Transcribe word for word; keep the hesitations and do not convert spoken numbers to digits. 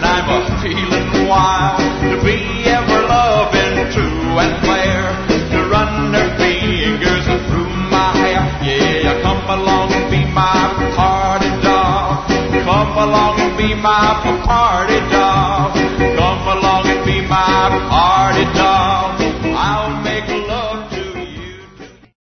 and I'm a feeling wild to be ever loving true and fair, to run their fingers through my hair. Yeah, come along and be my party doll. Come along and be my party doll. Come along and be my party doll.